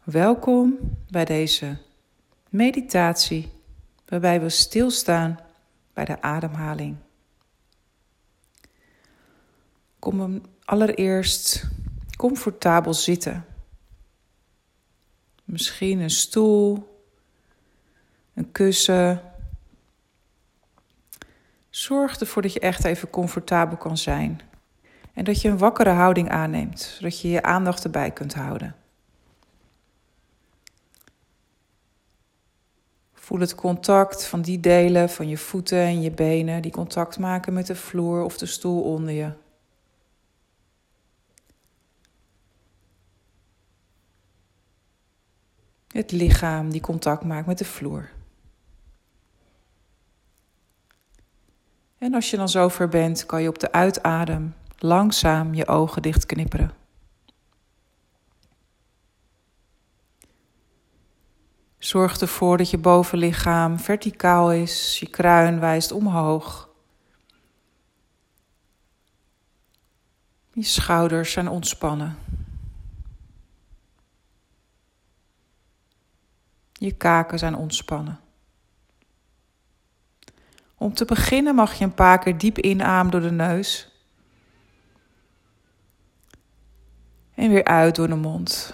Welkom bij deze meditatie waarbij we stilstaan bij de ademhaling. Kom allereerst comfortabel zitten. Misschien een stoel, een kussen. Zorg ervoor dat je echt even comfortabel kan zijn. En dat je een wakkere houding aanneemt, zodat je je aandacht erbij kunt houden. Voel het contact van die delen van je voeten en je benen die contact maken met de vloer of de stoel onder je. Het lichaam die contact maakt met de vloer. En als je dan zover bent, kan je op de uitadem langzaam je ogen dichtknipperen. Zorg ervoor dat je bovenlichaam verticaal is, je kruin wijst omhoog. Je schouders zijn ontspannen. Je kaken zijn ontspannen. Om te beginnen mag je een paar keer diep inademen door de neus. En weer uit door de mond.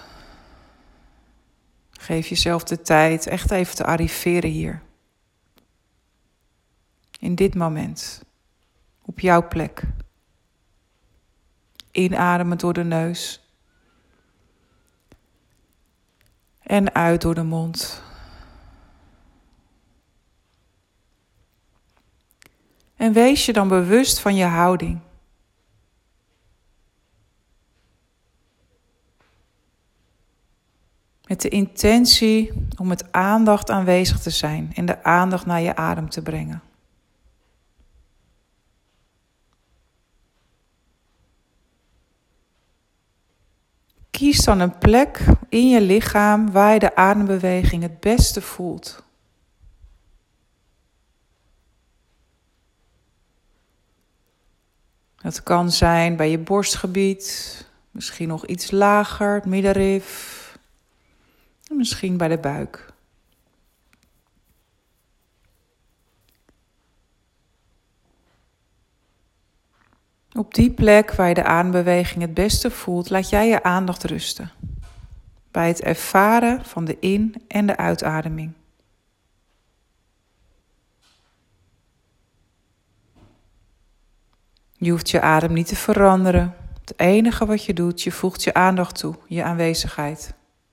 Geef jezelf de tijd echt even te arriveren hier. In dit moment. Op jouw plek. Inademen door de neus. En uit door de mond. En wees je dan bewust van je houding. Met de intentie om met aandacht aanwezig te zijn en de aandacht naar je adem te brengen. Kies dan een plek in je lichaam waar je de adembeweging het beste voelt. Dat kan zijn bij je borstgebied, misschien nog iets lager, het middenrif. Misschien bij de buik. Op die plek waar je de adembeweging het beste voelt, laat jij je aandacht rusten. Bij het ervaren van de in- en de uitademing. Je hoeft je adem niet te veranderen. Het enige wat je doet, je voegt je aandacht toe, je aanwezigheid.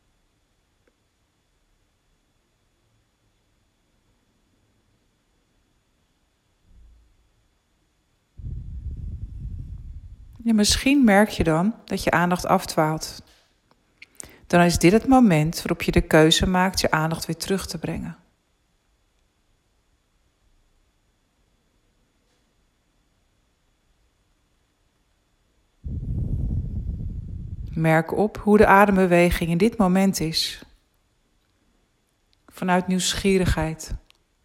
Ja, misschien merk je dan dat je aandacht afdwaalt. Dan is dit het moment waarop je de keuze maakt je aandacht weer terug te brengen. Merk op hoe de adembeweging in dit moment is. Vanuit nieuwsgierigheid.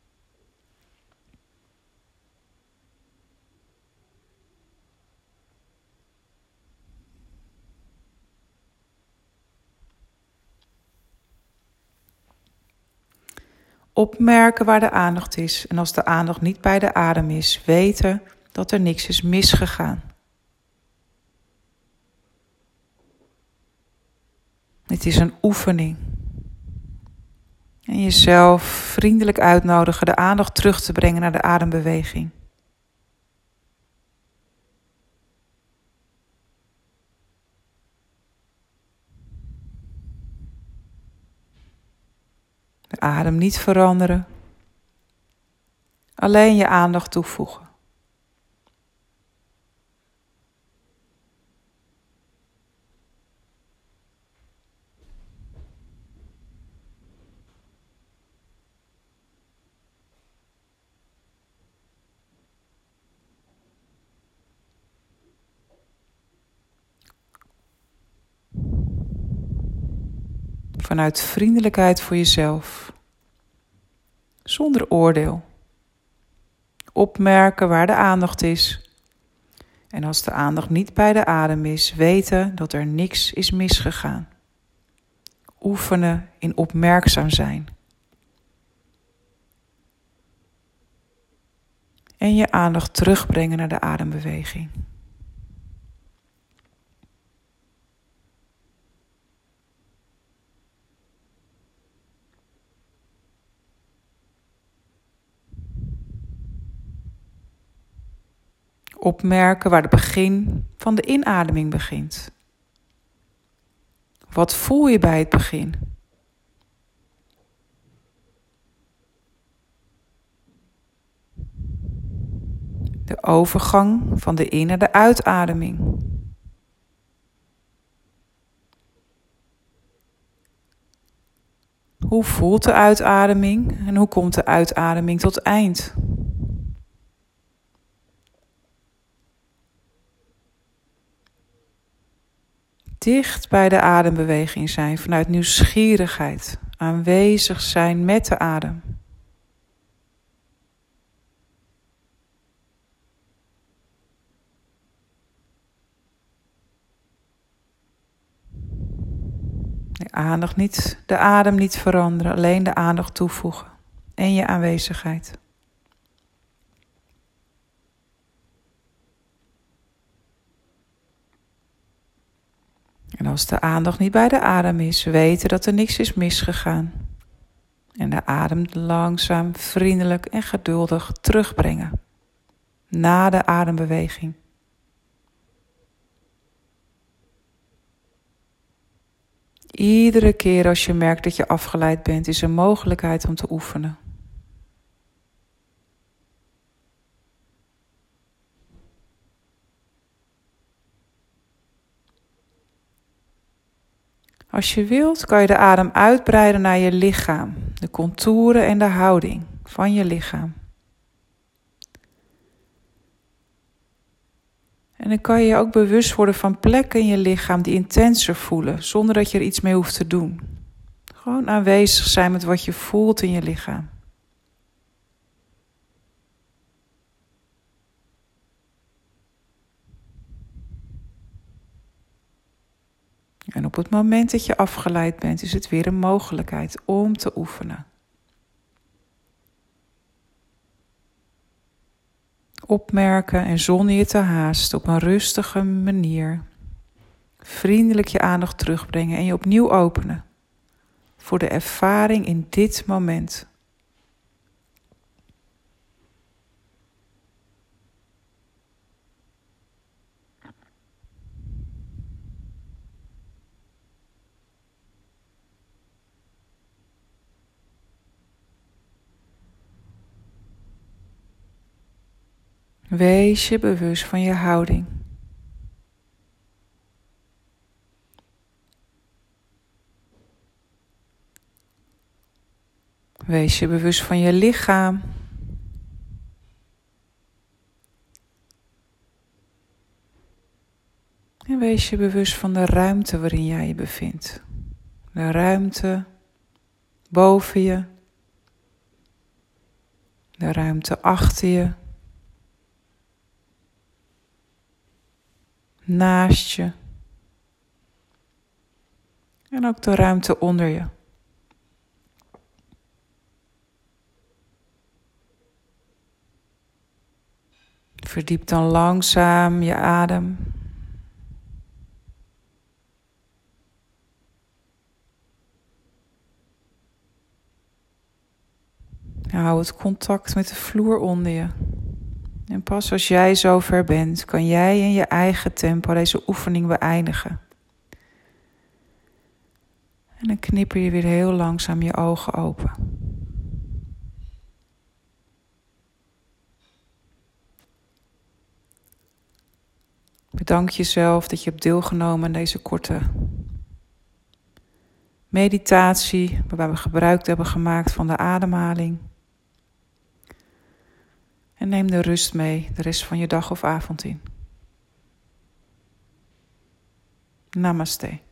Opmerken waar de aandacht is en als de aandacht niet bij de adem is, weten dat er niks is misgegaan. Het is een oefening. En jezelf vriendelijk uitnodigen de aandacht terug te brengen naar de adembeweging. De adem niet veranderen. Alleen je aandacht toevoegen. Vanuit vriendelijkheid voor jezelf. Zonder oordeel. Opmerken waar de aandacht is. En als de aandacht niet bij de adem is, weten dat er niks is misgegaan. oefenen in opmerkzaam zijn. En je aandacht terugbrengen naar de adembeweging. Opmerken waar het begin van de inademing begint. Wat voel je bij het begin? De overgang van de in- naar de uitademing. Hoe voelt de uitademing en hoe komt de uitademing tot eind? Dicht bij de adembeweging zijn vanuit nieuwsgierigheid, aanwezig zijn met de adem. De adem niet veranderen, alleen de aandacht toevoegen en je aanwezigheid. En als de aandacht niet bij de adem is, weten dat er niks is misgegaan. En de adem langzaam, vriendelijk en geduldig terugbrengen. Na de adembeweging. Iedere keer als je merkt dat je afgeleid bent, is er mogelijkheid om te oefenen. Als je wilt, kan je de adem uitbreiden naar je lichaam, de contouren en de houding van je lichaam. En dan kan je je ook bewust worden van plekken in je lichaam die intenser voelen, zonder dat je er iets mee hoeft te doen. Gewoon aanwezig zijn met wat je voelt in je lichaam. En op het moment dat je afgeleid bent, is het weer een mogelijkheid om te oefenen. Opmerken en zonder je te haasten op een rustige manier. Vriendelijk je aandacht terugbrengen en je opnieuw openen. Voor de ervaring in dit moment. Wees je bewust van je houding. Wees je bewust van je lichaam. En wees je bewust van de ruimte waarin jij je bevindt. De ruimte boven je. De ruimte achter je. Naast je. En ook de ruimte onder je. Verdiep dan langzaam je adem. Hou het contact met de vloer onder je. En pas als jij zover bent, kan jij in je eigen tempo deze oefening beëindigen. En dan knipper je weer heel langzaam je ogen open. Bedank jezelf dat je hebt deelgenomen aan deze korte meditatie, waarbij we gebruik hebben gemaakt van de ademhaling. En neem de rust mee de rest van je dag of avond in. Namaste.